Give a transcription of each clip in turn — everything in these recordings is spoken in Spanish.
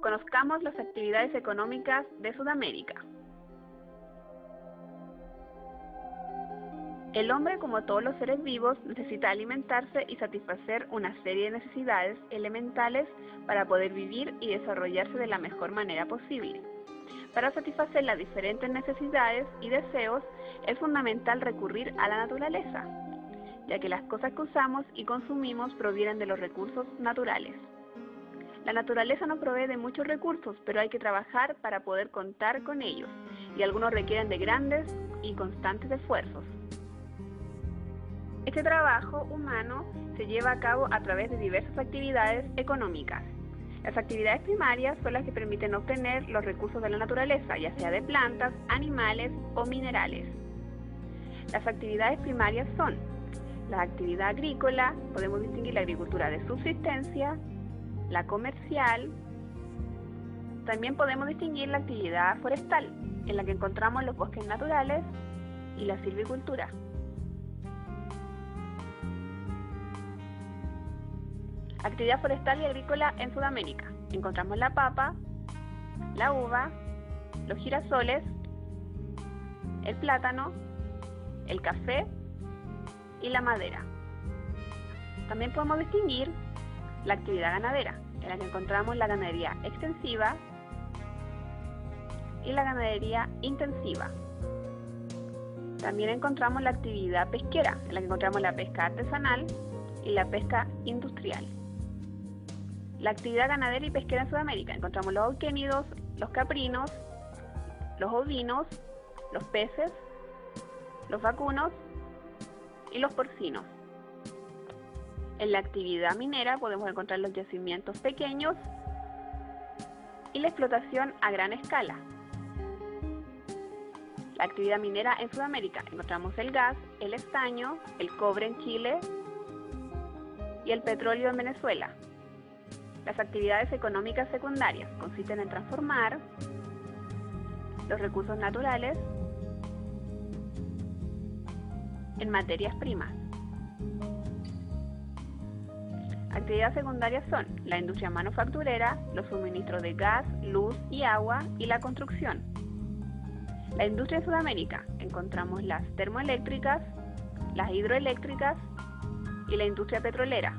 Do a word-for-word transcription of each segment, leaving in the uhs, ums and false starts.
Conozcamos las actividades económicas de Sudamérica. El hombre, como todos los seres vivos, necesita alimentarse y satisfacer una serie de necesidades elementales para poder vivir y desarrollarse de la mejor manera posible. Para satisfacer las diferentes necesidades y deseos, es fundamental recurrir a la naturaleza, ya que las cosas que usamos y consumimos provienen de los recursos naturales. La naturaleza nos provee de muchos recursos, pero hay que trabajar para poder contar con ellos, y algunos requieren de grandes y constantes esfuerzos. Este trabajo humano se lleva a cabo a través de diversas actividades económicas. Las actividades primarias son las que permiten obtener los recursos de la naturaleza, ya sea de plantas, animales o minerales. Las actividades primarias son la actividad agrícola, podemos distinguir la agricultura de subsistencia, la comercial. También podemos distinguir la actividad forestal, en la que encontramos los bosques naturales, y la silvicultura. Actividad forestal y agrícola en Sudamérica. Encontramos la papa, la uva, los girasoles, el plátano, el café y la madera. También podemos distinguir la actividad ganadera, en la que encontramos la ganadería extensiva y la ganadería intensiva. También encontramos la actividad pesquera, en la que encontramos la pesca artesanal y la pesca industrial. La actividad ganadera y pesquera en Sudamérica, encontramos los auquénidos, los caprinos, los ovinos, los peces, los vacunos y los porcinos. En la actividad minera podemos encontrar los yacimientos pequeños y la explotación a gran escala. La actividad minera en Sudamérica, encontramos el gas, el estaño, el cobre en Chile y el petróleo en Venezuela. Las actividades económicas secundarias consisten en transformar los recursos naturales en materias primas. Actividades secundarias son la industria manufacturera, los suministros de gas, luz y agua y la construcción. La industria en Sudamérica, encontramos las termoeléctricas, las hidroeléctricas y la industria petrolera.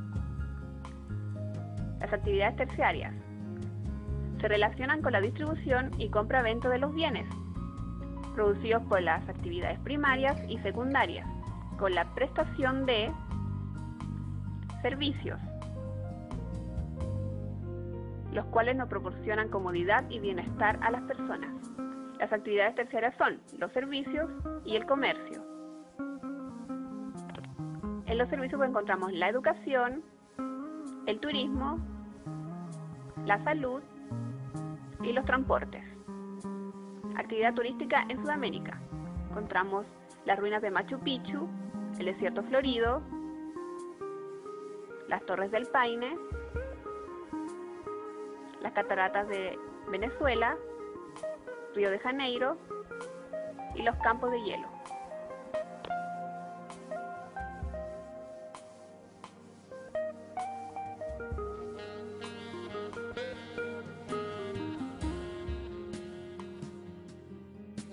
Las actividades terciarias se relacionan con la distribución y compra-venta de los bienes producidos por las actividades primarias y secundarias, con la prestación de servicios, los cuales nos proporcionan comodidad y bienestar a las personas. Las actividades terciarias son los servicios y el comercio. En los servicios encontramos la educación, el turismo, la salud y los transportes. Actividad turística en Sudamérica. Encontramos las ruinas de Machu Picchu, el desierto florido, las torres del Paine, las cataratas de Venezuela, Río de Janeiro y los campos de hielo.